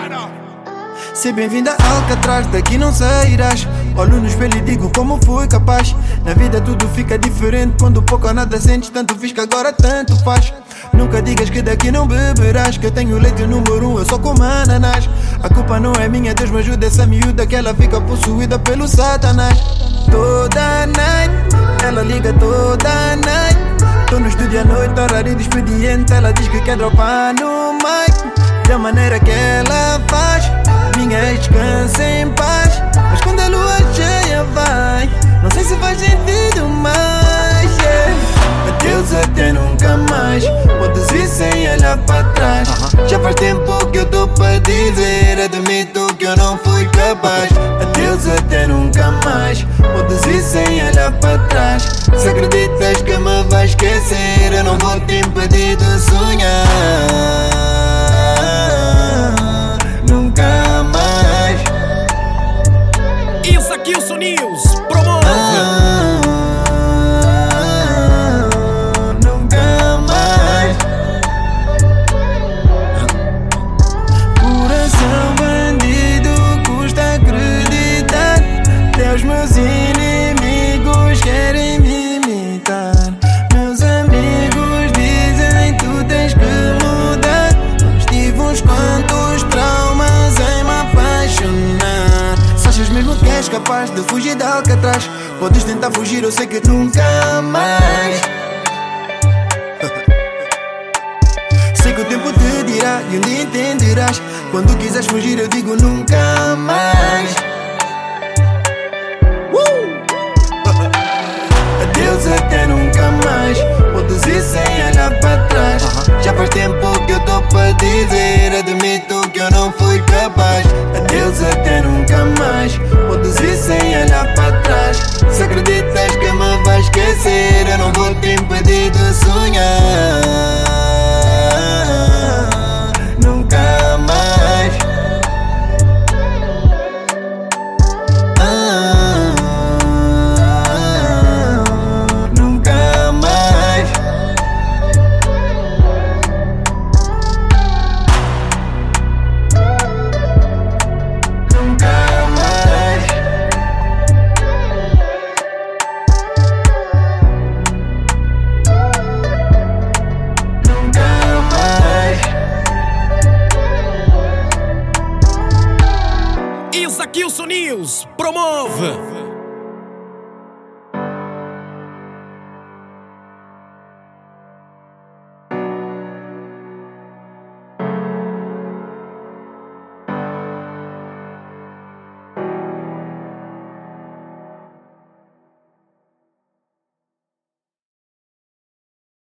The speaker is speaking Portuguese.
Se bem-vinda a Alcatraz, daqui não sairás. Olho no espelho e digo como fui capaz. Na vida tudo fica diferente quando pouco ou nada sentes. Tanto fiz que agora tanto faz. Nunca digas que daqui não beberás, que eu tenho leite número 1, eu só como ananás. A culpa não é minha, Deus me ajuda essa miúda, que ela fica possuída pelo satanás. Toda night, ela liga toda night. Tô no estúdio à noite, horário de expediente. Ela diz que quer dropar no mic, da maneira que ela faz. Minha ex descansa em paz, mas quando a lua cheia vai, não sei se faz sentido mais, yeah. Adeus até nunca mais, podes ir sem olhar para trás. Já faz tempo que eu tô pra dizer, admito que eu não fui capaz. Adeus até nunca mais, podes ir sem olhar para trás. Se acreditas que me vais esquecer, eu não vou te impedir de sonhar. Nunca mais. Isso aqui, o News promove. Nunca mais. Coração bandido, custa acreditar. Até os meus inimigos querem me imitar. Meus amigos dizem tu tens que mudar. Mas tive uns quantos traumas em me apaixonar. Se achas mesmo que és capaz de fugir da Alcatraz, podes tentar fugir, eu sei que nunca mais. Sei que o tempo te dirá e um dia entenderás. Quando quiseres fugir eu digo nunca mais. Adeus até nunca mais, podes ir sem olhar para trás. Já faz tempo que eu tô pra dizer, admito que eu não fui capaz. Adeus até nunca mais, podes ir sem olhar para trás. Se acreditas que me vais esquecer, eu não vou te impedir de sonhar. Nunca mais. Nunca mais. Nunca mais. Nunca mais. Isso aqui, o News promove.